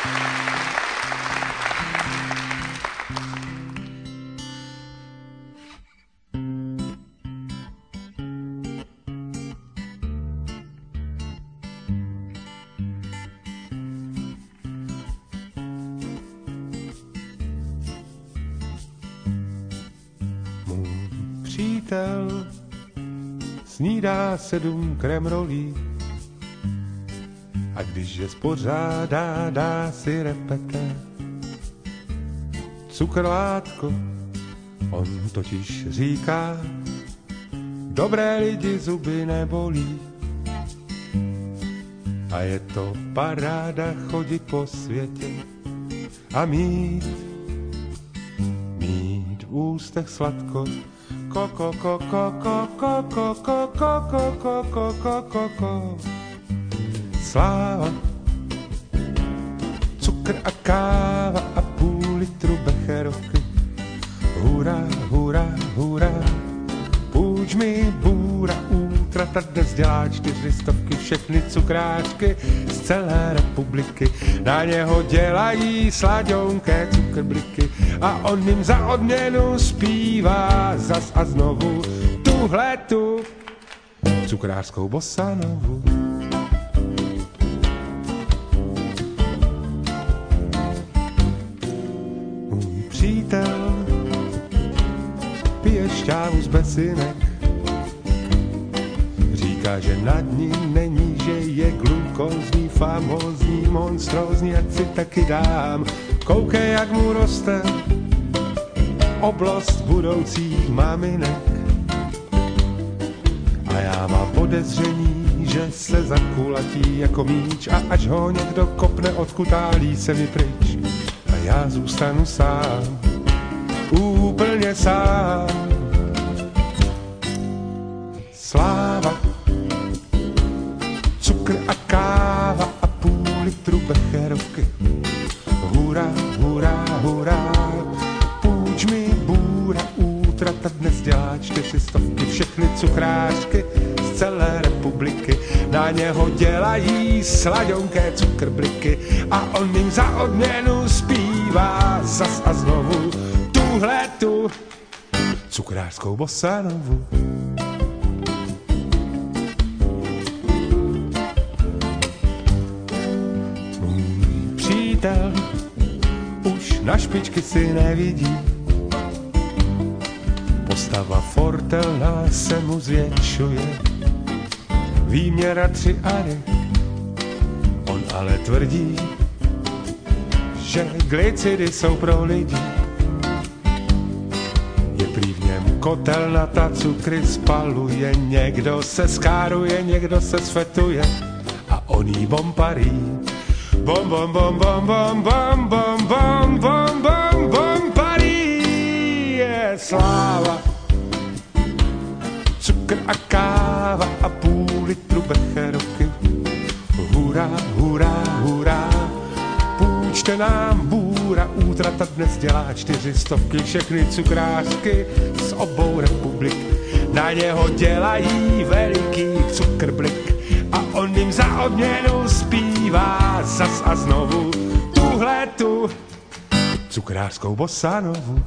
Přítel snídá 7 kremrolí a když je spořádá, dá si repete. Cukrlátko, on totiž říká, dobré lidi zuby nebolí. A je to paráda chodit po světě a mít v ústech sladko. Sláva, cukr a káva a půl litru becherovky. Hurá, hurá, hurá, půjč mi bůra, útrata dnes dělá 400, všechny cukráčky z celé republiky. Na něho dělají slaďonké cukrbliky a on jim za odměnu zpívá zas a znovu tuhletu cukrářskou bossanovu. Můj přítel pije šťávu z besinek, říká, že nad ním není, že je glukózní, famózní, monstrózní, ať si taky dám. Koukej, jak mu roste oblast budoucích maminek. A já mám podezření, že se zakulatí jako míč a až ho někdo kopne, odkutálí se mi pryč. A já zůstanu sám, úplně sám. Sláva, cukr a káva a půl litru becherovky. Hurá, hurá, hurá, půjč mi bůra, útrata dnes dělá 400, všechny cukrářky z celé republiky. Na něho dělají slaďonké cukrbliky a on jim za odměnu zpívá zas a znovu tuhletu cukrářskou bossanovu. Přítel už na špičky si nevidí, postava fortelná se mu zvětšuje, výměra 3 ary, on ale tvrdí, že glycidy jsou pro lidi. Je prý v něm kotelnata, cukry spaluje, někdo se skáruje, někdo se svetuje a on jí bomparí. Bom, bom, bom, bom, bom, bom, bom, bom, bom, bom, bom, Parí je sláva, cukr a káva a půl litru becherovky. Hurá, hurá, hurá, půjčte nám bůra, útrata dnes dělá 400, všechny cukrářky z obou republik. Na něho dělají veliký cukrμπlik a on jim za odměnu zpívá zas a znovu tuhletu cukrářskou bossanovu.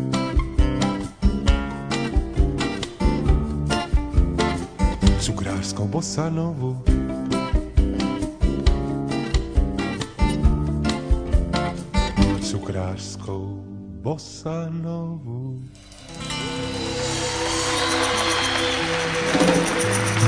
Cukrářskou bossanovu. Cukrářskou bossanovu.